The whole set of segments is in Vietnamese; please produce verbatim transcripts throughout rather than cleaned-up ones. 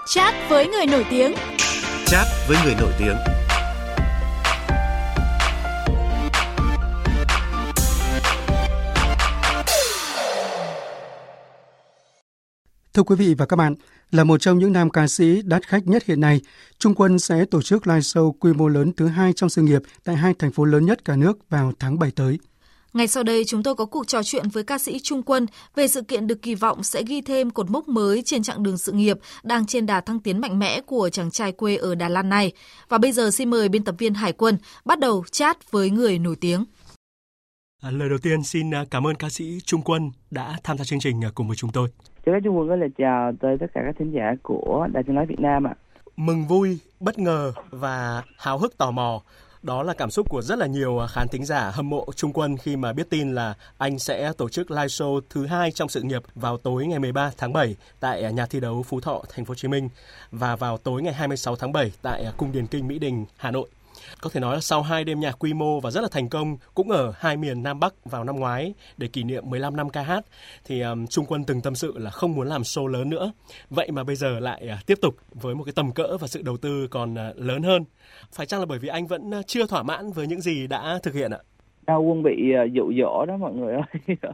Chat với người nổi tiếng. Chat với người nổi tiếng. Thưa quý vị và các bạn, là một trong những nam ca sĩ đắt khách nhất hiện nay, Trung Quân sẽ tổ chức live show quy mô lớn thứ hai trong sự nghiệp tại hai thành phố lớn nhất cả nước vào tháng bảy tới. Ngay sau đây, chúng tôi có cuộc trò chuyện với ca sĩ Trung Quân về sự kiện được kỳ vọng sẽ ghi thêm cột mốc mới trên chặng đường sự nghiệp đang trên đà thăng tiến mạnh mẽ của chàng trai quê ở Đà Lạt này. Và bây giờ xin mời biên tập viên Hải Quân bắt đầu chat với người nổi tiếng. À, lời đầu tiên xin cảm ơn ca sĩ Trung Quân đã tham gia chương trình cùng với chúng tôi. Chào các Trung Quân, có lời chào tới tất cả các thính giả của Đài Tiếng nói Việt Nam ạ. Mừng vui, bất ngờ và háo hức tò mò. Đó là cảm xúc của rất là nhiều khán thính giả hâm mộ Trung Quân khi mà biết tin là anh sẽ tổ chức live show thứ hai trong sự nghiệp vào tối ngày mười ba tháng bảy tại nhà thi đấu Phú Thọ, thành phố Hồ Chí Minh và vào tối ngày hai mươi sáu tháng bảy tại Cung Điền Kinh, Mỹ Đình, Hà Nội. Có thể nói là sau hai đêm nhạc quy mô và rất là thành công cũng ở hai miền Nam Bắc vào năm ngoái để kỷ niệm mười lăm năm ca hát thì um, Trung Quân từng tâm sự là không muốn làm show lớn nữa. Vậy mà bây giờ lại uh, tiếp tục với một cái tầm cỡ và sự đầu tư còn uh, lớn hơn. Phải chăng là bởi vì anh vẫn uh, chưa thỏa mãn với những gì đã thực hiện ạ? Đâu, Quân bị uh, dụ dỗ đó mọi người ơi.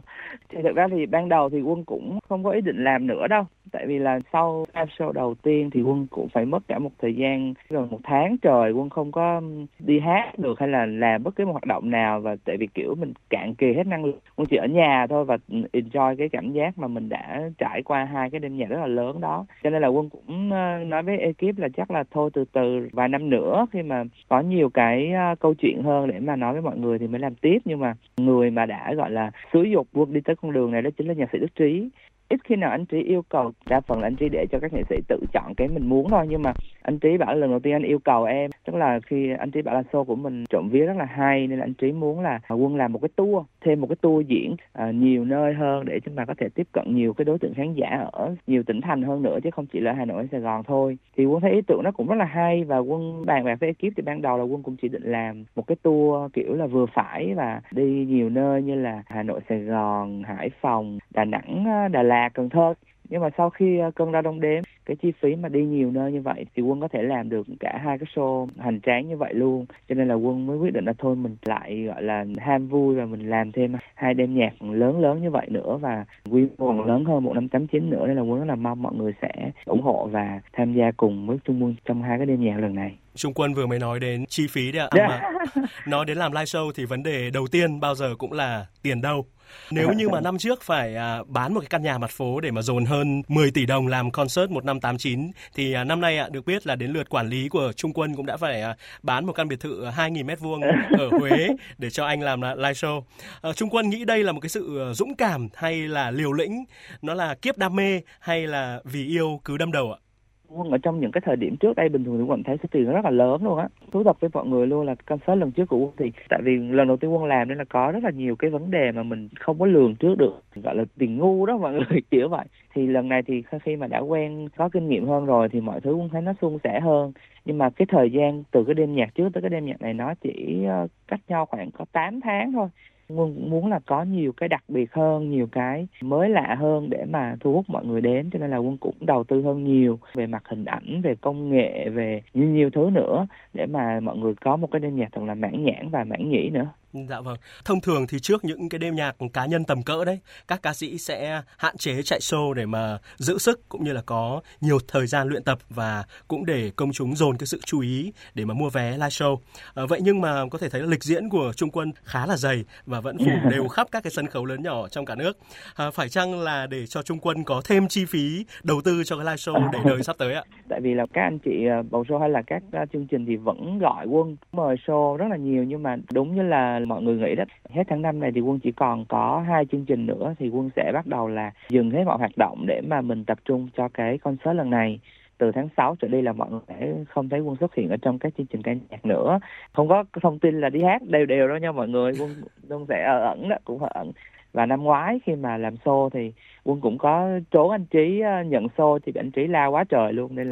Thì thật ra thì ban đầu thì Quân cũng không có ý định làm nữa đâu. Tại vì là sau live show đầu tiên thì Quân cũng phải mất cả một thời gian gần một tháng trời Quân không có đi hát được hay là làm bất cứ một hoạt động nào, và tại vì kiểu mình cạn kiệt hết năng lượng, Quân chỉ ở nhà thôi và enjoy cái cảm giác mà mình đã trải qua hai cái đêm nhạc rất là lớn đó. Cho nên là Quân cũng nói với ekip là chắc là thôi từ từ vài năm nữa khi mà có nhiều cái câu chuyện hơn để mà nói với mọi người thì mới làm tiếp. Nhưng mà người mà đã gọi là xúi giục Quân đi tới con đường này đó chính là nhạc sĩ Đức Trí. Ít khi nào anh Trí yêu cầu, đa phần là anh Trí để cho các nghệ sĩ tự chọn cái mình muốn thôi. Nhưng mà anh Trí bảo lần đầu tiên anh yêu cầu em, tức là khi anh Trí bảo là show của mình trộm vía rất là hay, nên là anh Trí muốn là Quân làm một cái tour, thêm một cái tour diễn uh, nhiều nơi hơn để chúng ta có thể tiếp cận nhiều cái đối tượng khán giả ở nhiều tỉnh thành hơn nữa, chứ không chỉ là Hà Nội hay Sài Gòn thôi. Thì Quân thấy ý tưởng nó cũng rất là hay và Quân bàn bạc với ekip thì ban đầu là Quân cũng chỉ định làm một cái tour kiểu là vừa phải và đi nhiều nơi như là Hà Nội, Sài Gòn, Hải Phòng, Đà Nẵng, Đà Lạt, Cần Thơ. Nhưng mà sau khi cơn đau đông đếm, cái chi phí mà đi nhiều nơi như vậy thì Quân có thể làm được cả hai cái show hoành tráng như vậy luôn. Cho nên là Quân mới quyết định là thôi mình lại gọi là ham vui và mình làm thêm hai đêm nhạc lớn lớn như vậy nữa và quy mô lớn hơn một năm tám chín nữa. Nên là Quân rất là mong mọi người sẽ ủng hộ và tham gia cùng với Trung Quân trong hai cái đêm nhạc lần này. Trung Quân vừa mới nói đến chi phí đấy ạ. Yeah. Mà nói đến làm live show thì vấn đề đầu tiên bao giờ cũng là tiền đâu. Nếu như mà năm trước phải à, bán một cái căn nhà mặt phố để mà dồn hơn mười tỷ đồng làm concert một năm tám chín thì à, năm nay ạ à, được biết là đến lượt quản lý của Trung Quân cũng đã phải à, bán một căn biệt thự hai nghìn mét vuông ở Huế để cho anh làm live show. À, Trung Quân nghĩ đây là một cái sự dũng cảm hay là liều lĩnh, nó là kiếp đam mê hay là vì yêu cứ đâm đầu ạ? Quân ở trong những cái thời điểm trước đây bình thường thì Quân thấy số tiền rất là lớn luôn á. Thú thật với mọi người luôn là concert lần trước của Quân thì tại vì lần đầu tiên Quân làm nên là có rất là nhiều cái vấn đề mà mình không có lường trước được, gọi là tiền ngu đó mọi người kiểu vậy. Thì lần này thì khi mà đã quen có kinh nghiệm hơn rồi thì mọi thứ Quân thấy nó suôn sẻ hơn. Nhưng mà cái thời gian từ cái đêm nhạc trước tới cái đêm nhạc này nó chỉ cách nhau khoảng có tám tháng thôi. Quân muốn là có nhiều cái đặc biệt hơn, nhiều cái mới lạ hơn để mà thu hút mọi người đến, cho nên là Quân cũng đầu tư hơn nhiều về mặt hình ảnh, về công nghệ, về nhiều nhiều thứ nữa để mà mọi người có một cái đêm nhạc thật là mãn nhãn và mãn nhĩ nữa. Dạ vâng. Thông thường thì trước những cái đêm nhạc cá nhân tầm cỡ đấy, các ca sĩ sẽ hạn chế chạy show để mà giữ sức cũng như là có nhiều thời gian luyện tập và cũng để công chúng dồn cái sự chú ý để mà mua vé live show. À, vậy nhưng mà có thể thấy là lịch diễn của Trung Quân khá là dày và vẫn phủ đều khắp các cái sân khấu lớn nhỏ trong cả nước. À, phải chăng là để cho Trung Quân có thêm chi phí đầu tư cho cái live show để đời sắp tới ạ? Tại vì là các anh chị bầu show hay là các chương trình thì vẫn gọi Quân mời show rất là nhiều, nhưng mà đúng như là mọi người nghĩ đó, hết tháng năm này thì Quân chỉ còn có hai chương trình nữa thì Quân sẽ bắt đầu là dừng hết mọi hoạt động để mà mình tập trung cho cái concert lần này. Từ tháng sáu trở đi là mọi người sẽ không thấy Quân xuất hiện ở trong các chương trình ca nhạc nữa. Không có thông tin là đi hát đều đều đâu nha mọi người. Quân, Quân sẽ ở ẩn đó, cũng ở ẩn. Và năm ngoái khi mà làm show thì Quân cũng có trốn anh Trí nhận show thì anh Trí la quá trời luôn, nên là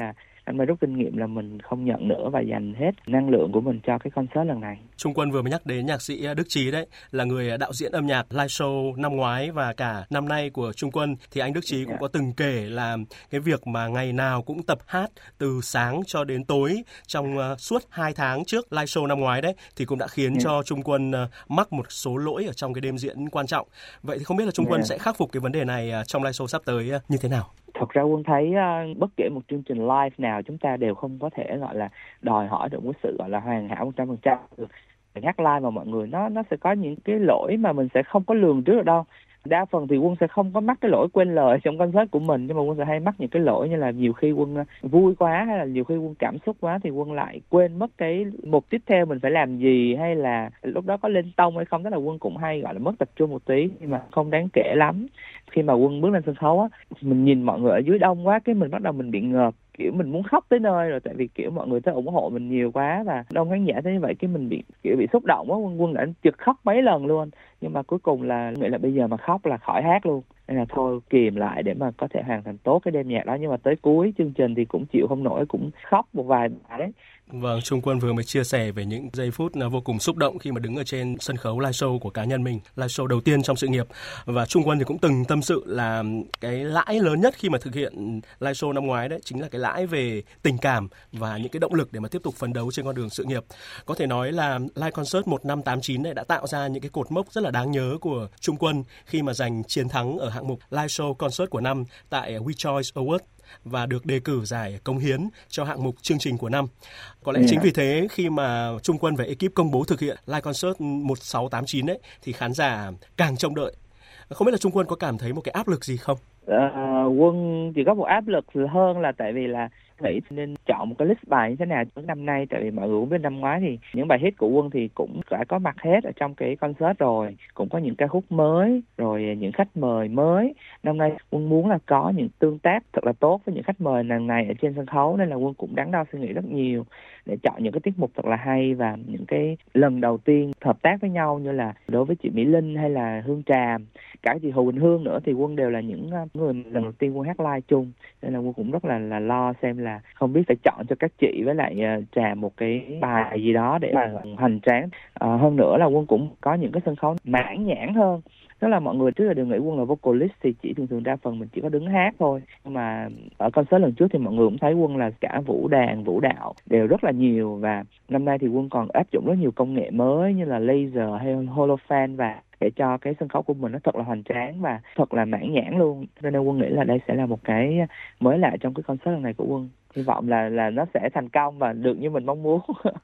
anh mới rút kinh nghiệm là mình không nhận nữa và dành hết năng lượng của mình cho cái concert lần này. Trung Quân vừa mới nhắc đến nhạc sĩ Đức Trí đấy, là người đạo diễn âm nhạc live show năm ngoái và cả năm nay của Trung Quân, thì anh Đức Trí cũng có từng kể là cái việc mà ngày nào cũng tập hát từ sáng cho đến tối trong uh, suốt hai tháng trước live show năm ngoái đấy, thì cũng đã khiến yeah. cho Trung Quân uh, mắc một số lỗi ở trong cái đêm diễn quan trọng. Vậy thì không biết là Trung yeah. Quân sẽ khắc phục cái vấn đề này uh, trong live show sắp tới uh, như thế nào? Thật ra Quân thấy uh, bất kể một chương trình live nào chúng ta đều không có thể gọi là đòi hỏi được một sự gọi là hoàn hảo một trăm phần trăm được. Hát live mà mọi người nó nó sẽ có những cái lỗi mà mình sẽ không có lường trước được đâu. Đa phần thì Quân sẽ không có mắc cái lỗi quên lời trong concert của mình, nhưng mà Quân sẽ hay mắc những cái lỗi như là nhiều khi Quân vui quá hay là nhiều khi Quân cảm xúc quá thì Quân lại quên mất cái mục tiếp theo mình phải làm gì, hay là lúc đó có lên tông hay không. Tức là Quân cũng hay gọi là mất tập trung một tí, nhưng mà không đáng kể lắm. Khi mà Quân bước lên sân khấu á, mình nhìn mọi người ở dưới đông quá, cái mình bắt đầu mình bị ngợp, kiểu mình muốn khóc tới nơi rồi, tại vì kiểu mọi người tới ủng hộ mình nhiều quá và đông khán giả thế như vậy, cái mình bị kiểu bị xúc động quá. Quân Quân đã chực khóc mấy lần luôn, nhưng mà cuối cùng là nghĩ là bây giờ mà khóc là khỏi hát luôn, nên là thôi kìm lại để mà có thể hoàn thành tốt cái đêm nhạc đó. Nhưng mà tới cuối chương trình thì cũng chịu không nổi, cũng khóc một vài bài đấy. Vâng, Trung Quân vừa mới chia sẻ về những giây phút vô cùng xúc động khi mà đứng ở trên sân khấu live show của cá nhân mình, live show đầu tiên trong sự nghiệp. Và Trung Quân thì cũng từng tâm sự là cái lãi lớn nhất khi mà thực hiện live show năm ngoái đấy chính là cái lãi về tình cảm và những cái động lực để mà tiếp tục phấn đấu trên con đường sự nghiệp. Có thể nói là live concert một năm tám chín này đã tạo ra những cái cột mốc rất là đáng nhớ của Trung Quân khi mà giành chiến thắng ở hạng mục live show concert của năm tại We Choice Awards và được đề cử giải cống hiến cho hạng mục chương trình của năm. Có lẽ yeah. chính vì thế khi mà Trung Quân và ekip công bố thực hiện live concert một sáu tám chín ấy thì khán giả càng trông đợi. Không biết là Trung Quân có cảm thấy một cái áp lực gì không? À, Quân chỉ có một áp lực hơn là tại vì là nghĩ nên chọn một cái list bài như thế nào trong năm nay, tại vì mọi người cũng biết năm ngoái thì những bài hit của Quân thì cũng đã có mặt hết ở trong cái concert rồi, cũng có những ca khúc mới rồi những khách mời mới. Năm nay Quân muốn là có những tương tác thật là tốt với những khách mời lần này ở trên sân khấu, nên là Quân cũng đắn đo suy nghĩ rất nhiều để chọn những cái tiết mục thật là hay và những cái lần đầu tiên hợp tác với nhau, như là đối với chị Mỹ Linh hay là Hương Tràm, cả chị Hồ Quỳnh Hương nữa, thì Quân đều là những người lần đầu tiên Quân hát live chung, nên là Quân cũng rất là là lo xem là không biết phải chọn cho các chị với lại uh, Tràm một cái bài gì đó để mà hoành tráng. Uh, hơn nữa là Quân cũng có những cái sân khấu mãn nhãn hơn. Tức là mọi người trước là đều nghĩ Quân là vocalist thì chỉ thường thường đa phần mình chỉ có đứng hát thôi, nhưng mà ở concert lần trước thì mọi người cũng thấy Quân là cả vũ đàn, vũ đạo đều rất là nhiều, và năm nay thì Quân còn áp dụng rất nhiều công nghệ mới như là laser hay holofan và để cho cái sân khấu của mình nó thật là hoành tráng và thật là mãn nhãn luôn. Cho nên Quân nghĩ là đây sẽ là một cái mới lạ trong cái concert lần này của Quân. Hy vọng là là nó sẽ thành công và được như mình mong muốn.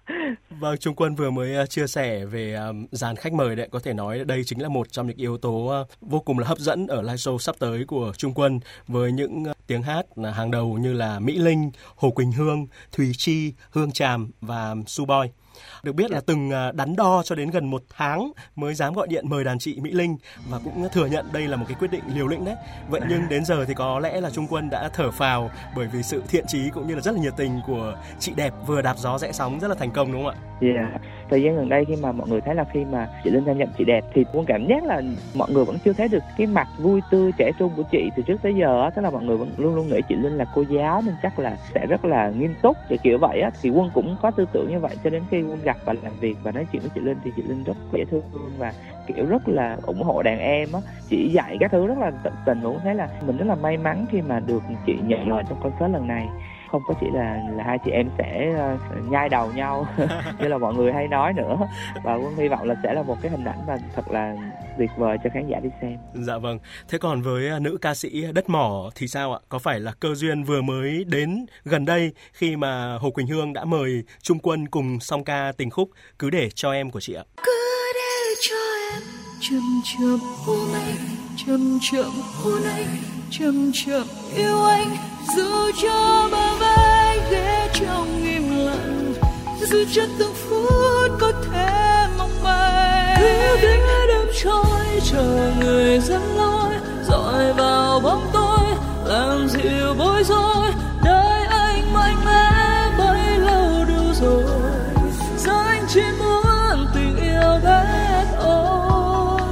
Vâng, Trung Quân vừa mới chia sẻ về um, dàn khách mời đấy, có thể nói đây chính là một trong những yếu tố uh, vô cùng là hấp dẫn ở live show sắp tới của Trung Quân, với những uh, tiếng hát là hàng đầu như là Mỹ Linh, Hồ Quỳnh Hương, Thùy Chi, Hương Tràm và Su Boy. Được biết là từng đắn đo cho đến gần một tháng mới dám gọi điện mời đàn chị Mỹ Linh và cũng thừa nhận đây là một cái quyết định liều lĩnh đấy. Vậy nhưng đến giờ thì có lẽ là Trung Quân đã thở phào bởi vì sự thiện chí cũng như là rất là nhiệt tình của chị đẹp vừa đạp gió rẽ sóng rất là thành công, đúng không ạ? Yeah. Thời gian gần đây khi mà mọi người thấy là khi mà chị Linh tham nhận chị đẹp thì Quân cảm giác là mọi người vẫn chưa thấy được cái mặt vui tươi trẻ trung của chị từ trước tới giờ. Tức là mọi người vẫn luôn luôn nghĩ chị Linh là cô giáo nên chắc là sẽ rất là nghiêm túc kiểu kiểu vậy á. Thì Quân cũng có tư tưởng như vậy, cho đến khi Quân gặp và làm việc và nói chuyện với chị Linh thì chị Linh rất dễ thương và kiểu rất là ủng hộ đàn em á, chỉ dạy các thứ rất là tận tình. Cũng thấy là mình rất là may mắn khi mà được chị nhận lời trong concert lần này. Không có chỉ là là hai chị em sẽ uh, nhai đầu nhau như là mọi người hay nói nữa, và Quân hy vọng là sẽ là một cái hình ảnh mà thật là tuyệt vời cho khán giả đi xem. Dạ vâng. Thế còn với nữ ca sĩ Đất Mỏ thì sao ạ? Có phải là cơ duyên vừa mới đến gần đây khi mà Hồ Quỳnh Hương đã mời Trung Quân cùng song ca tình khúc Cứ Để Cho Em của chị ạ? Cứ để cho em chậm chậm ôm anh, chậm chậm hôn anh, chậm chậm yêu anh, dù cho bờ vai ghé trong im lặng, dù cho từng phút có thể mong manh. Cứ để đêm trôi chờ người dẫn lối, dọi vào bóng tối làm dịu bối rối. Đời anh mạnh mẽ bấy lâu đủ rồi, giờ anh chỉ muốn tình yêu hết ôi.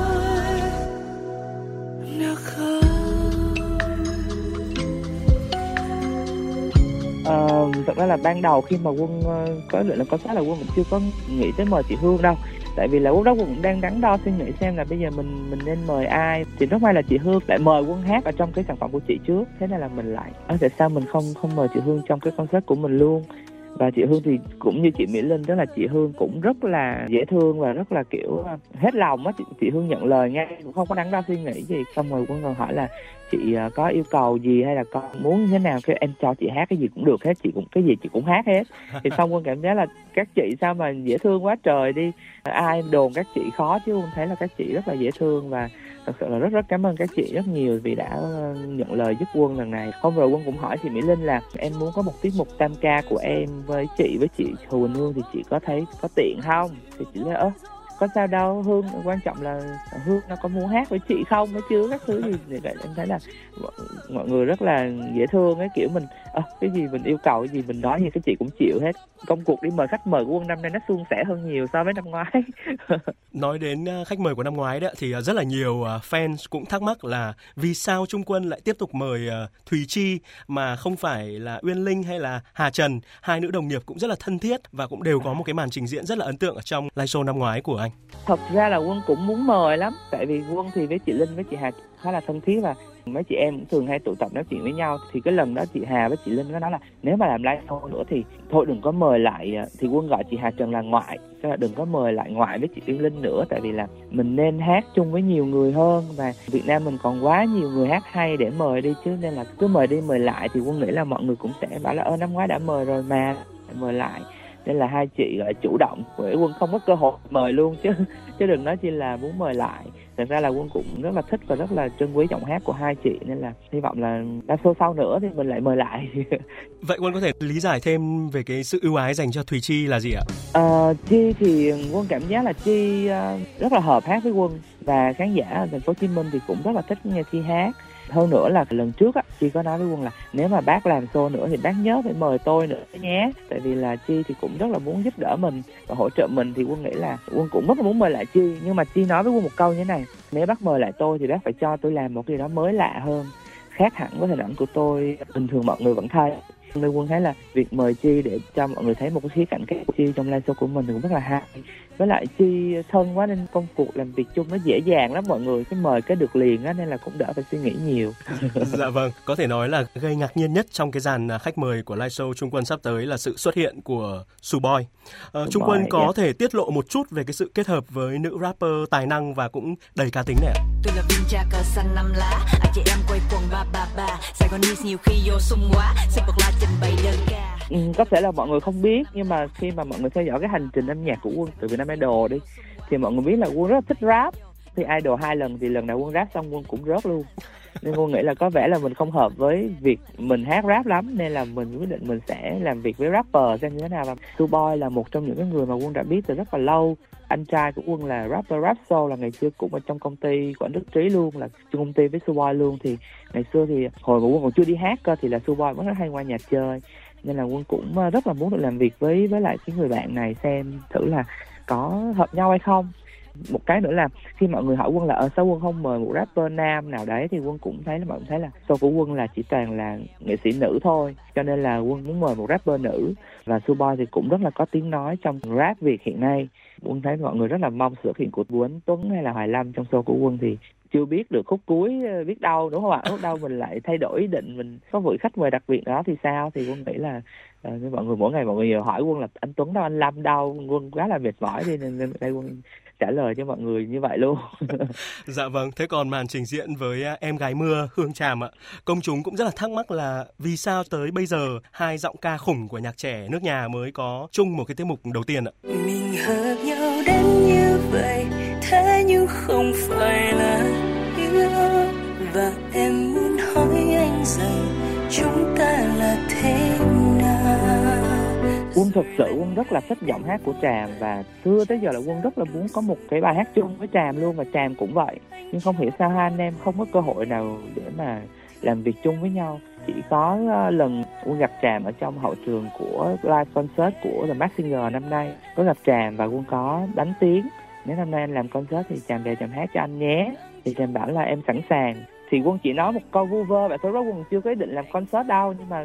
Nếu không Uh, ra là ban đầu khi mà Quân có định là concert là Quân cũng chưa có nghĩ tới mời chị Hương đâu. Tại vì là lúc đó Quân cũng đang đắn đo suy nghĩ xem là bây giờ mình mình nên mời ai. Thì rất may là chị Hương lại mời Quân hát ở trong cái sản phẩm của chị trước. Thế nên là mình lại à, tại sao mình không không mời chị Hương trong cái concert của mình luôn. Và chị Hương thì cũng như chị Mỹ Linh, tức là chị Hương cũng rất là dễ thương và rất là kiểu hết lòng á. Chị, chị Hương nhận lời ngay, cũng không có đắn đo suy nghĩ gì. Xong rồi Quân còn hỏi là chị có yêu cầu gì hay là con muốn như thế nào, cái em cho chị hát cái gì cũng được hết, chị cũng cái gì chị cũng hát hết. Thì xong Quân cảm giác là các chị sao mà dễ thương quá trời đi, ai đồn các chị khó chứ Quân thấy là các chị rất là dễ thương. Và thật sự là rất rất cảm ơn các chị rất nhiều vì đã nhận lời giúp Quân lần này. Hôm rồi Quân cũng hỏi chị Mỹ Linh là em muốn có một tiết mục tam ca của em với chị với chị Hồ Quỳnh Hương thì chị có thấy có tiện không? Thì chị nói ơ có sao đâu, Hương quan trọng là Hương nó có muốn hát với chị không mới chứ các thứ gì. Thì vậy em thấy là mọi người rất là dễ thương ấy, kiểu mình à, cái gì mình yêu cầu cái gì mình nói thì các chị cũng chịu hết. Công cuộc đi mời khách mời của Quân năm nay nó suôn sẻ hơn nhiều so với năm ngoái. Nói đến khách mời của năm ngoái đấy thì rất là nhiều fans cũng thắc mắc là vì sao Trung Quân lại tiếp tục mời Thùy Chi mà không phải là Uyên Linh hay là Hà Trần, hai nữ đồng nghiệp cũng rất là thân thiết và cũng đều có một cái màn trình diễn rất là ấn tượng ở trong live show năm ngoái của anh. Thật ra là Quân cũng muốn mời lắm, tại vì Quân thì với chị Linh với chị Hà khá là thân thiết và mấy chị em cũng thường hay tụ tập nói chuyện với nhau. Thì cái lần đó chị Hà với chị Linh có nói là nếu mà làm live show nữa thì thôi đừng có mời lại, thì Quân gọi chị Hà Trần là ngoại, cho là đừng có mời lại ngoại với chị Uyên Linh nữa, tại vì là mình nên hát chung với nhiều người hơn và Việt Nam mình còn quá nhiều người hát hay để mời đi chứ, nên là cứ mời đi mời lại thì Quân nghĩ là mọi người cũng sẽ bảo là ơ năm ngoái đã mời rồi mà mời lại. Nên là hai chị gọi chủ động, bởi Quân không có cơ hội mời luôn chứ chứ đừng nói chi là muốn mời lại. Thật ra là Quân cũng rất là thích và rất là trân quý giọng hát của hai chị, nên là hy vọng là đa số sau nữa thì mình lại mời lại. Vậy Quân có thể lý giải thêm về cái sự ưu ái dành cho Thùy Chi là gì ạ? Ờ, Chi thì Quân cảm giác là Chi rất là hợp hát với Quân và khán giả ở thành phố Hồ Chí Minh thì cũng rất là thích nghe Chi hát. Hơn nữa là lần trước á, Chi có nói với Quân là nếu mà bác làm show nữa thì bác nhớ phải mời tôi nữa nhé. Tại vì là Chi thì cũng rất là muốn giúp đỡ mình và hỗ trợ mình, thì Quân nghĩ là Quân cũng rất là muốn mời lại Chi. Nhưng mà Chi nói với Quân một câu như thế này: nếu bác mời lại tôi thì bác phải cho tôi làm một cái gì đó mới lạ hơn, khác hẳn với hình ảnh của tôi bình thường mọi người vẫn thấy. Nên Quân thấy là việc mời Chi để cho mọi người thấy một cái khía cạnh khác của Chi trong live show của mình thì cũng rất là hay. Với lại Chi thân quá nên công cuộc làm việc chung nó dễ dàng lắm, mọi người cái mời cái được liền á, nên là cũng đỡ phải suy nghĩ nhiều. Dạ vâng, có thể nói là gây ngạc nhiên nhất trong cái dàn khách mời của live show Trung Quân sắp tới là sự xuất hiện của Suboy. Ờ, Trung Quân có yeah. thể tiết lộ một chút về cái sự kết hợp với nữ rapper tài năng và cũng đầy cá tính này ạ? Tôi là viên cha cờ xanh năm lá, anh chị em quay quần ba ba ba, Sài Gòn News nhiều khi vô sung quá, sẽ bật la trình bày đơn ca. Ừ, có thể là mọi người không biết, nhưng mà khi mà mọi người theo dõi cái hành trình âm nhạc của Quân từ Vietnam Idol đi thì mọi người biết là Quân rất là thích rap. Thì Idol hai lần thì lần nào Quân rap xong Quân cũng rớt luôn. Nên Quân nghĩ là có vẻ là mình không hợp với việc mình hát rap lắm, nên là mình quyết định mình sẽ làm việc với rapper xem như thế nào. Và Suboy là một trong những cái người mà Quân đã biết từ rất là lâu. Anh trai của Quân là rapper Rap Soul, là ngày xưa cũng ở trong công ty của anh Đức Trí luôn, là chung công ty với Suboy luôn. Thì ngày xưa thì hồi mà Quân còn chưa đi hát cơ thì là Suboy vẫn rất hay qua nhà chơi, nên là Quân cũng rất là muốn được làm việc với với lại cái người bạn này xem thử là có hợp nhau hay không. Một cái nữa là khi mọi người hỏi Quân là ở sao Quân không mời một rapper nam nào đấy, thì Quân cũng thấy là mọi người thấy là show của Quân là chỉ toàn là nghệ sĩ nữ thôi, cho nên là Quân muốn mời một rapper nữ. Và Suboy thì cũng rất là có tiếng nói trong rap Việt hiện nay. Quân thấy mọi người rất là mong sự xuất hiện của Bùi Anh Tuấn hay là Hoài Lâm trong show của Quân, thì chưa biết được khúc cuối biết đâu, đúng không ạ? Khúc đâu mình lại thay đổi ý định, mình có vị khách mời đặc biệt đó thì sao? Thì Quân nghĩ là uh, mọi người mỗi ngày mọi người hỏi Quân là anh Tuấn đâu, anh Lâm đâu. Quân quá là mệt mỏi đi nên, nên đây Quân trả lời cho mọi người như vậy luôn. Dạ vâng, thế còn màn trình diễn với em gái mưa Hương Tràm ạ, công chúng cũng rất là thắc mắc là vì sao tới bây giờ hai giọng ca khủng của nhạc trẻ nước nhà mới có chung một cái tiết mục đầu tiên ạ? Mình hợp nhau đến như vậy, thế nhưng không phải là yêu, và em muốn hỏi anh rằng chúng ta là thế nào. Quân thực sự Quân rất là thích giọng hát của Tràm, và xưa tới giờ là Quân rất là muốn có một cái bài hát chung với Tràm luôn, và Tràm cũng vậy. Nhưng không hiểu sao hai anh em không có cơ hội nào để mà làm việc chung với nhau. Chỉ có lần Quân gặp Tràm ở trong hậu trường của live concert của The Masked Singer năm nay, có gặp Tràm và Quân có đánh tiếng: nếu năm nay anh làm concert thì Tràm về Tràm hát cho anh nhé. Thì Tràm bảo là em sẵn sàng. Thì Quân chỉ nói một câu vu vơ vậy thôi, đó Quân chưa có ý định làm concert đâu, nhưng mà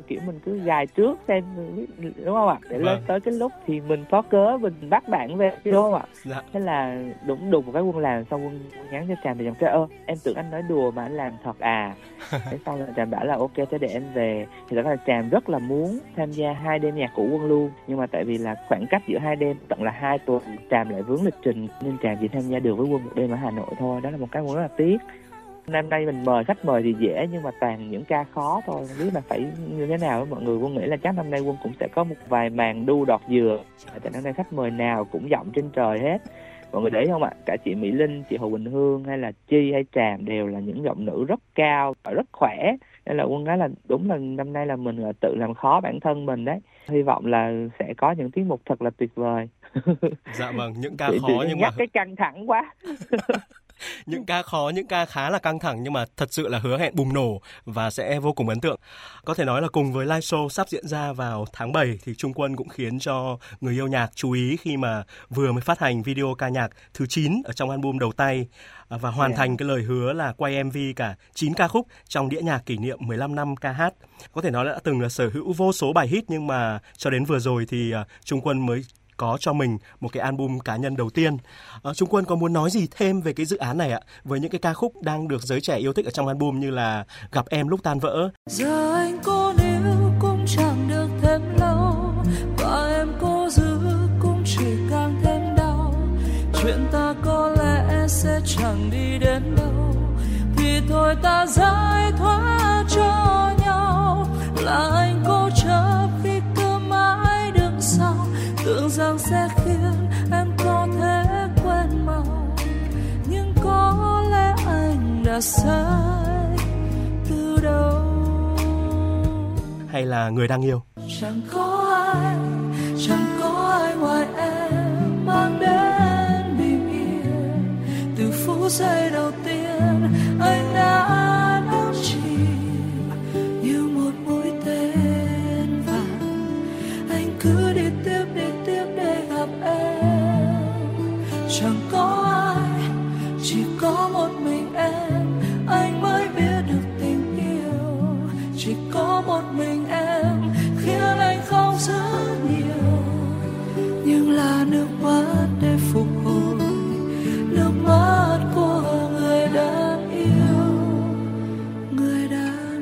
kiểu mình cứ gài trước xem, đúng không ạ? Để vâng. lên tới cái lúc thì mình có cớ mình bắt bạn về, đúng không ạ? Dạ. Thế là đúng đùng một cái Quân làm, xong Quân nhắn cho Tràm thì Tràm kêu ơ em tưởng anh nói đùa mà anh làm thật à. Thế xong rồi Tràm bảo là ok thế để em về. Thì thật ra là Tràm rất là muốn tham gia hai đêm nhạc cụ Quân luôn, nhưng mà tại vì là khoảng cách giữa hai đêm tận là hai tuần, Tràm lại vướng lịch trình nên Tràm chỉ tham gia được với Quân một đêm ở Hà Nội thôi. Đó là một cái Quân rất là tiếc. Năm nay mình mời khách mời thì dễ, nhưng mà toàn những ca khó thôi, không biết là phải như thế nào với mọi người. Quân nghĩ là chắc năm nay Quân cũng sẽ có một vài màn đu đọt dừa. Tại năm nay khách mời nào cũng giọng trên trời hết. Mọi người để ý không ạ? Cả chị Mỹ Linh, chị Hồ Quỳnh Hương hay là Chi hay Tràm đều là những giọng nữ rất cao, rất khỏe. Nên là Quân nói là đúng là năm nay là mình tự làm khó bản thân mình đấy. Hy vọng là sẽ có những tiết mục thật là tuyệt vời. Dạ vâng, những ca chị, khó chị nhưng nhắc mà cái căng thẳng quá. Những ca khó, những ca khá là căng thẳng nhưng mà thật sự là hứa hẹn bùng nổ và sẽ vô cùng ấn tượng. Có thể nói là cùng với live show sắp diễn ra vào tháng bảy thì Trung Quân cũng khiến cho người yêu nhạc chú ý khi mà vừa mới phát hành video ca nhạc thứ chín ở trong album đầu tay và hoàn yeah. thành cái lời hứa là quay em vê cả chín ca khúc trong đĩa nhạc kỷ niệm mười lăm năm ca hát. Có thể nói là đã từng là sở hữu vô số bài hit, nhưng mà cho đến vừa rồi thì Trung Quân mới có cho mình một cái album cá nhân đầu tiên. À, Trung Quân có muốn nói gì thêm về cái dự án này ạ? Với những cái ca khúc đang được giới trẻ yêu thích ở trong album như là Gặp Em Lúc Tan Vỡ. Giờ anh có níu cũng chẳng được thêm lâu, và em cố giữ cũng chỉ càng thêm đau. Chuyện ta có lẽ sẽ chẳng đi đến đâu, thì thôi ta giải thoát cho nhau. Là anh cố chấp khi cứ mãi đứng sau, tưởng rằng sẽ khiến em có thể quên mau, nhưng có lẽ anh đã sai từ đầu. Hay là Người Đang Yêu. Chẳng có ai, chẳng có ai ngoài em mang đến bình yên. Từ phút giây đầu tiên anh đã đắm chìm như một mũi tên vàng. Anh cứ đi tiếp đi tiếp để gặp em. Chẳng có ai, chỉ có một mình em, anh mới biết được tình yêu. Chỉ có một mình em khiến anh khóc rất nhiều, nhưng là nước mắt để phục hồi, nước mắt của người đang yêu, người đang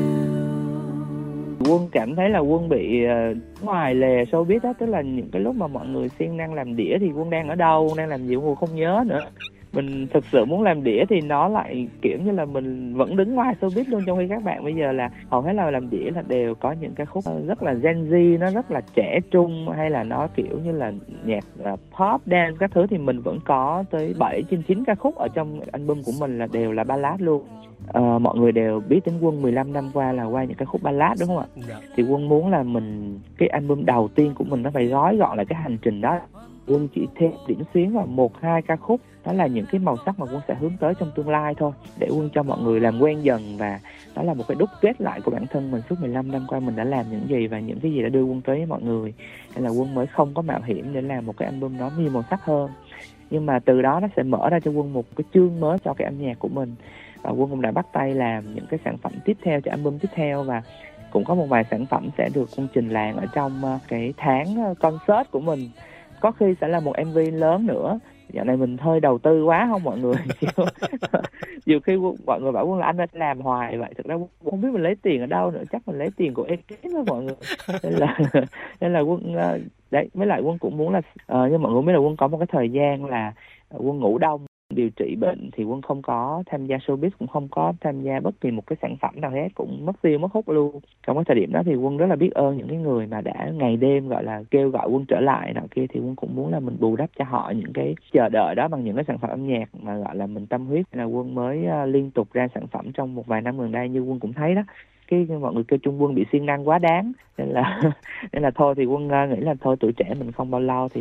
yêu. Quân cảm thấy là Quân bị uh, ngoài lề showbiz đó, tức là những cái lúc mà mọi người siêng năng làm đĩa thì Quân đang ở đâu, đang làm gì Quân không nhớ nữa. Mình thực sự muốn làm đĩa thì nó lại kiểu như là mình vẫn đứng ngoài showbiz luôn, trong khi các bạn bây giờ là hầu hết là làm đĩa là đều có những cái khúc rất là Gen Z, nó rất là trẻ trung, hay là nó kiểu như là nhạc uh, pop, dance các thứ, thì mình vẫn có tới bảy trên chín ca khúc ở trong album của mình là đều là ballad luôn. Uh, mọi người đều biết đến Quân mười lăm năm qua là qua những cái khúc ballad, đúng không ạ? Dạ. Thì Quân muốn là mình, cái album đầu tiên của mình nó phải gói gọn lại cái hành trình đó. Quân chỉ thêm điểm xuyến vào một hai ca khúc, đó là những cái màu sắc mà Quân sẽ hướng tới trong tương lai thôi, để Quân cho mọi người làm quen dần, và đó là một cái đúc kết lại của bản thân mình suốt mười lăm năm qua mình đã làm những gì và những cái gì đã đưa Quân tới với mọi người. Nên là Quân mới không có mạo hiểm để làm một cái album nó nhiều màu sắc hơn, nhưng mà từ đó nó sẽ mở ra cho Quân một cái chương mới cho cái âm nhạc của mình. Và Quân cũng đã bắt tay làm những cái sản phẩm tiếp theo cho album tiếp theo, và cũng có một vài sản phẩm sẽ được Quân trình làng ở trong cái tháng concert của mình. Có khi sẽ là một em vê lớn nữa. Dạo này mình hơi đầu tư quá không mọi người? Nhiều khi mọi người bảo Quân là anh đã làm hoài vậy. Thực ra Quân không biết mình lấy tiền ở đâu nữa. Chắc mình lấy tiền của ekip đó mọi người. Nên là, nên là Quân... Đấy, với lại Quân cũng muốn là... Uh, như mọi người biết là Quân có một cái thời gian là Quân ngủ đông, điều trị bệnh, thì Quân không có tham gia showbiz, cũng không có tham gia bất kỳ một cái sản phẩm nào hết, cũng mất tiêu mất hút luôn. Trong cái thời điểm đó thì Quân rất là biết ơn những cái người mà đã ngày đêm gọi là kêu gọi Quân trở lại nào kia, thì Quân cũng muốn là mình bù đắp cho họ những cái chờ đợi đó bằng những cái sản phẩm âm nhạc mà gọi là mình tâm huyết. Nên là Quân mới uh, liên tục ra sản phẩm trong một vài năm gần đây, như Quân cũng thấy đó. Cái mọi người kêu Trung Quân bị siêng năng quá đáng, nên là nên là thôi thì Quân uh, nghĩ là thôi tuổi trẻ mình không bao lâu, thì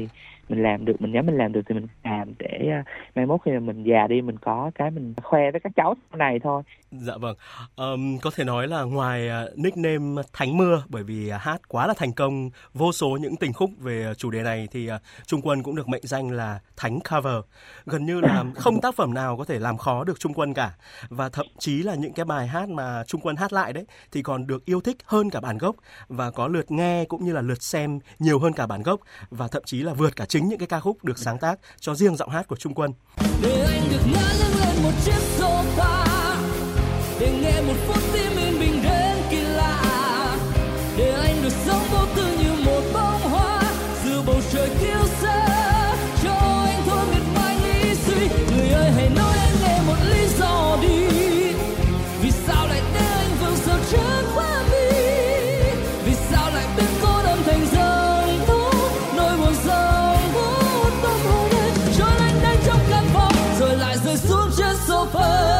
mình làm được, mình nhắm mình làm được thì mình làm để uh, mai mốt khi mà mình già đi mình có cái mình khoe với các cháu sau này thôi. Dạ vâng, um, có thể nói là ngoài uh, nickname Thánh Mưa, bởi vì uh, hát quá là thành công vô số những tình khúc về chủ đề này, thì uh, Trung Quân cũng được mệnh danh là Thánh Cover. Gần như là không tác phẩm nào có thể làm khó được Trung Quân cả, và thậm chí là những cái bài hát mà Trung Quân hát lại đấy thì còn được yêu thích hơn cả bản gốc, và có lượt nghe cũng như là lượt xem nhiều hơn cả bản gốc, và thậm chí là vượt cả chính những cái ca khúc được sáng tác cho riêng giọng hát của Trung Quân. Để anh được ngã lưng lên một chiếc sofa, để nghe một phút tim yên bình đến kỳ lạ, để anh được sống vô tư như một bông hoa giữa bầu trời kiêu sa, cho anh thôi miệt mài nghĩ suy. Người ơi hãy nói anh nghe một lý do đi, vì sao lại để anh vương sầu trắng qua mi, vì sao lại biến cô đơn thành dòng thú, nỗi buồn dòng hút tâm hồn anh trôi lênh đênh trong căn phòng rồi lại rơi xuống trên sofa.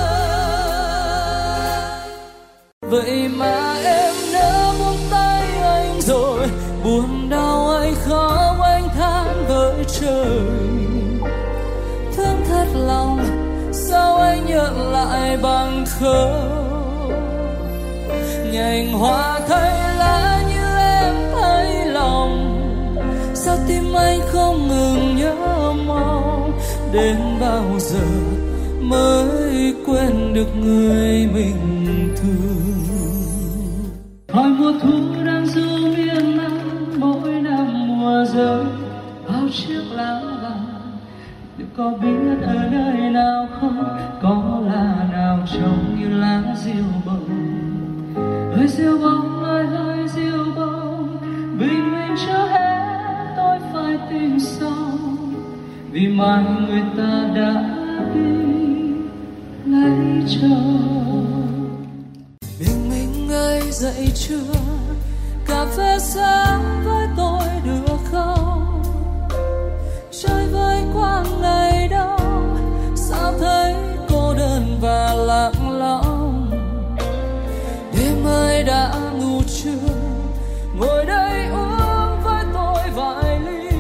Vậy mà em đã buông tay anh rồi, buồn đau anh khóc anh than với trời, thương thật lòng sao anh nhận lại bằng không. Nhành hoa thay lá như em thấy lòng, sao tim anh không ngừng nhớ mong, đến bao giờ mới quên được người mình thương. Hỏi mùa thu đang du miên man, mỗi năm mùa rơi bao chiếc lá vàng, liệu có biết ở nơi nào không, có là nào trông như lá diêu bông. Ơi diêu bông ơi ơi diêu bông, bình minh chưa hết tôi phải tìm sau, vì mai người ta đã đi lấy chồng. Bình minh ơi dậy chưa, cà phê sáng với tôi được không, chơi với qua ngày đâu sao thấy cô đơn và lặng lòng. Đêm ơi đã ngủ chưa, ngồi đây uống với tôi vài ly,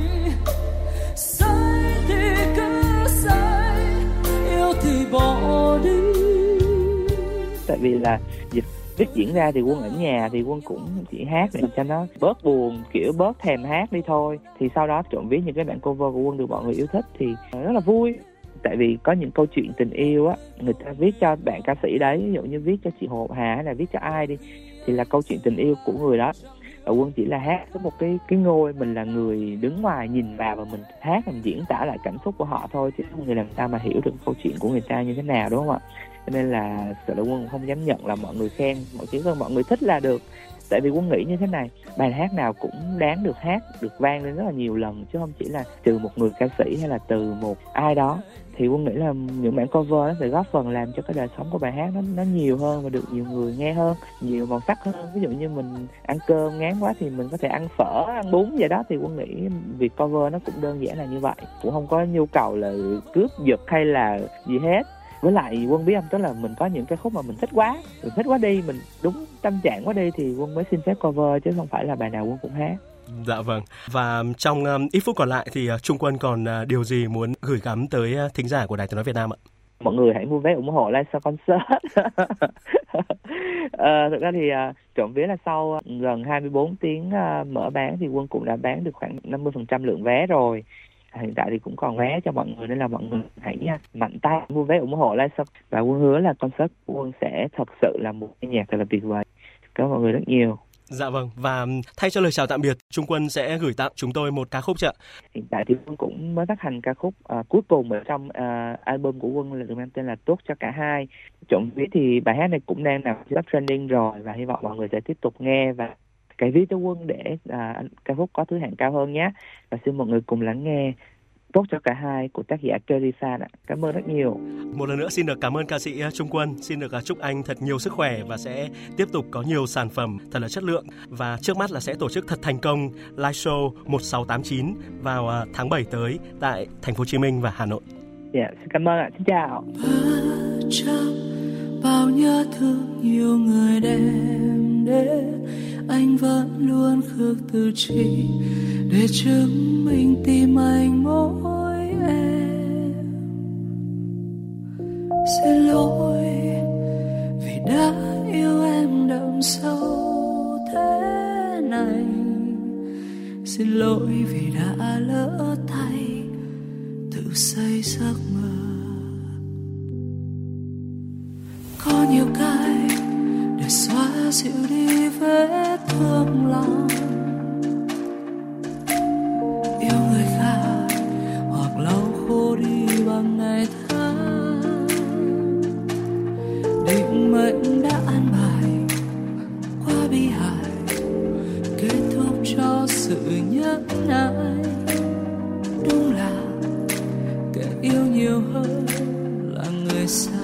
say thì cứ say, yêu thì bỏ đi. Tại vì là dịch Viết diễn ra thì Quân ở nhà thì Quân cũng chỉ hát để cho nó bớt buồn, kiểu bớt thèm hát đi thôi. Thì sau đó trộm vía những cái bản cover của Quân được mọi người yêu thích thì rất là vui. Tại vì có những câu chuyện tình yêu á, người ta viết cho bạn ca sĩ đấy, ví dụ như viết cho chị Hồ Hà hay là viết cho ai đi, thì là câu chuyện tình yêu của người đó. Ở Quân chỉ là hát có một cái cái ngôi, mình là người đứng ngoài nhìn vào và mình hát, mình diễn tả lại cảm xúc của họ thôi, chứ không người làm sao mà hiểu được câu chuyện của người ta như thế nào, đúng không ạ? Cho nên là sợ là Quân không dám nhận là mọi người khen, mọi chỉ cần mọi người thích là được. Tại vì Quân nghĩ như thế này, bài hát nào cũng đáng được hát, được vang lên rất là nhiều lần, chứ không chỉ là từ một người ca sĩ hay là từ một ai đó. Thì Quân nghĩ là những bản cover nó sẽ góp phần làm cho cái đời sống của bài hát nó nó nhiều hơn và được nhiều người nghe hơn, nhiều màu sắc hơn. Ví dụ như mình ăn cơm ngán quá thì mình có thể ăn phở, ăn bún vậy đó. Thì Quân nghĩ việc cover nó cũng đơn giản là như vậy, cũng không có nhu cầu là cướp giật hay là gì hết. Với lại Quân biết không, tức là mình có những cái khúc mà mình thích quá, mình thích quá đi, mình đúng tâm trạng quá đi thì Quân mới xin phép cover, chứ không phải là bài nào Quân cũng hát. Dạ vâng. Và trong um, ít phút còn lại thì uh, Trung Quân còn uh, điều gì muốn gửi gắm tới uh, thính giả của Đài Tiếng nói Việt Nam ạ? Mọi người hãy mua vé ủng hộ live show concert. à, thực ra thì uh, trộm vía là sau uh, gần hai mươi bốn tiếng uh, mở bán thì Quân cũng đã bán được khoảng năm mươi phần trăm lượng vé rồi. Hiện tại thì cũng còn vé cho mọi người, nên là mọi người hãy mạnh tay mua vé ủng hộ live show. Và Quân hứa là concert của Quân sẽ thật sự là một cái nhạc thật là tuyệt vời. Cảm ơn mọi người rất nhiều. Dạ vâng, và thay cho lời chào tạm biệt, Trung Quân sẽ gửi tặng chúng tôi một ca khúc chứ ạ? Hiện tại thì Quân cũng mới phát hành ca khúc uh, cuối cùng ở trong uh, album của Quân là được mang tên là Tốt cho cả hai. Trộm vía thì bài hát này cũng đang nằm top trending rồi, và hy vọng mọi người sẽ tiếp tục nghe và cày ví cho Quân để uh, ca khúc có thứ hạng cao hơn nhé. Và xin mọi người cùng lắng nghe Tốt cho cả hai của tác giả Kerry San ạ. Cảm ơn rất nhiều. Một lần nữa xin được cảm ơn ca sĩ Trung Quân, xin được chúc anh thật nhiều sức khỏe và sẽ tiếp tục có nhiều sản phẩm thật là chất lượng. Và trước mắt là sẽ tổ chức thật thành công live show một sáu tám chín vào tháng bảy tới tại thành phố Hồ Chí Minh và Hà Nội. Dạ, yeah, xin cảm ơn ạ. Xin chào. Bao nhớ thương nhiều người đem đến, anh vẫn luôn khước từ chỉ để chứng minh tim anh mỗi em. Xin lỗi vì đã yêu em đậm sâu thế này. Xin lỗi vì đã lỡ tay tự xây giấc mơ. Có nhiều cách để xóa dịu đi vết thương lòng. Yêu người khác hoặc lau khô đi bằng ngày tháng. Định mệnh đã an bài quá bi hài, kết thúc cho sự nhẫn nại. Đúng là kẻ yêu nhiều hơn là người sai.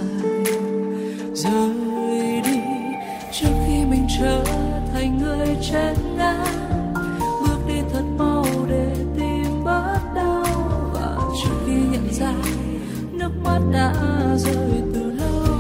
Rời đi trước khi mình trở thành người chết ngã. Bước đi thật mau để tìm bớt đau. Và trước khi nhận ra nước mắt đã rơi từ lâu.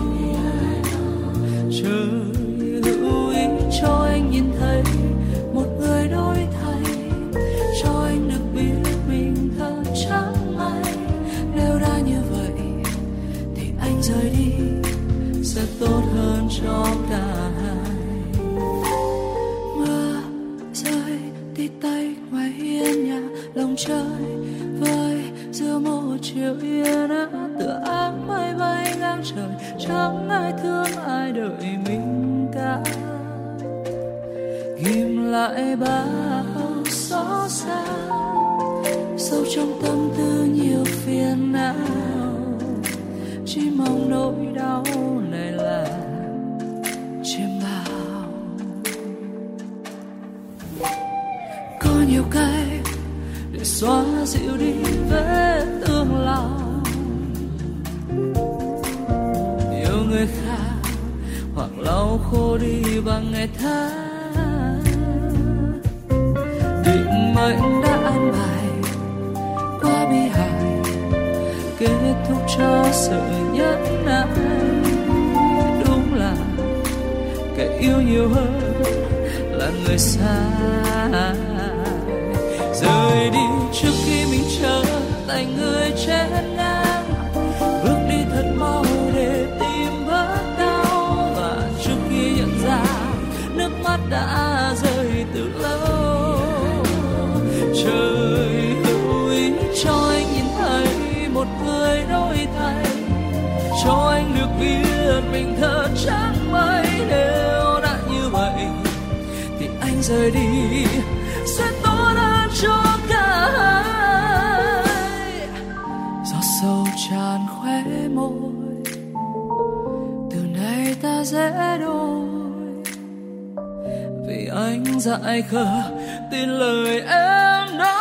Trời hữu ý cho anh nhìn thấy một người đổi thay, cho anh được biết mình thật chẳng may. Nếu đã như vậy thì anh rời đi sẽ tốt hơn cho cả hai. Mưa rơi tí tách ngoài hiên nhà, lòng trời vơi giữa một chiều yên ả. Tựa áng mây bay ngang trời, chẳng ai thương ai đợi mình cả. Ghim lại bao xót xa sâu trong tâm tư nhiều phiền não. Chỉ mong nỗi đau này là chiêm bao. Có nhiều cách để xóa dịu đi vết thương lòng. Yêu người khác hoặc lau khô đi bằng ngày tháng. Định mệnh đã an bài quá bi hài, kết thúc cho sự nhẫn nại. Đúng là kẻ yêu nhiều hơn là người sai. Rời đi trước khi mình trở thành người chết ngang. Bước đi thật mau để tìm bớt đau. Và trước khi nhận ra nước mắt đã rơi từ lâu. Trời hữu ý cho anh nhìn thấy một người đổi thay, cho anh được biết mình thật chẳng may. Nếu đã như vậy thì anh rời đi sẽ tốt hơn cho cả hai. Giọt sâu tràn khóe môi, từ nay ta dễ đôi. Vì anh dại khờ tin lời em nói.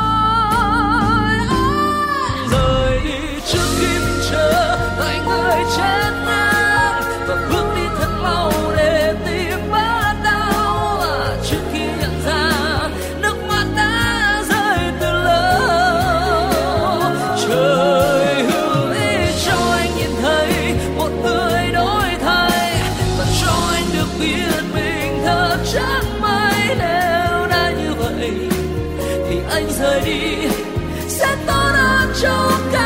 Trở thành người chết ngang và bước đi thật mau để tìm bớt đau. Và trước khi nhận ra nước mắt đã rơi từ lâu. Trời hữu ý cho anh nhìn thấy một người đổi thay, và cho anh được biết mình thật chẳng may. Nếu đã như vậy thì anh rời đi sẽ tốt hơn cho cả.